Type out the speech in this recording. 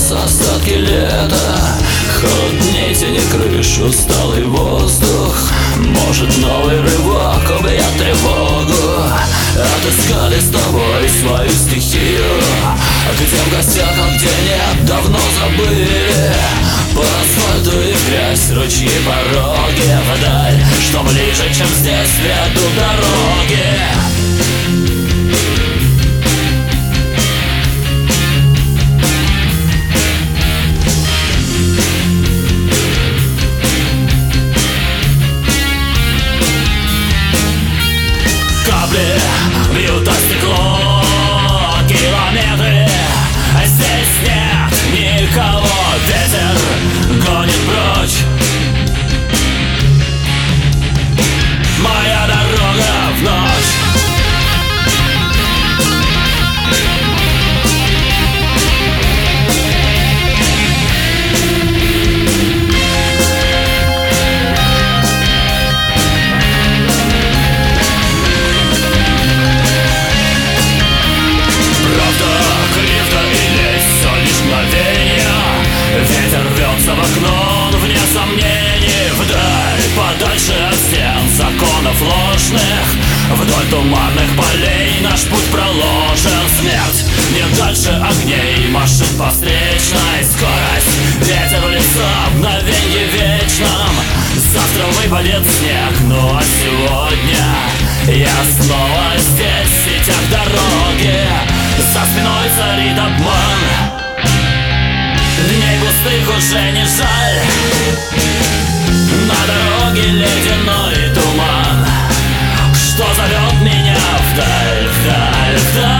остаются остатки лета. Холоднее тени крыш, усталый воздух. Может, новый рывок убьет тревогу. Отыскали с тобой свою стихию, где в гостях, а где нет, давно забыли. По асфальту и грязь, ручьи, пороги вдаль, что ближе, чем здесь, ведут дороги. Бьют о стекло километры, а здесь нет никого. Ветер гонит прочь моя дорога в ночь. Ветер рвется в окно, вне сомнений, вдаль, подальше от стен законов ложных. Вдоль туманных полей наш путь проложен. Смерть не дальше огней, машин по встречной. Скорость, ветер в лицо, мгновенье вечном. Завтра выпадет снег, ну а сегодня я снова здесь, в сетях дороги. За спиной царит обман, дней густых уже не жаль. На дороге ледяной туман, что зовет меня вдаль, вдаль, вдаль.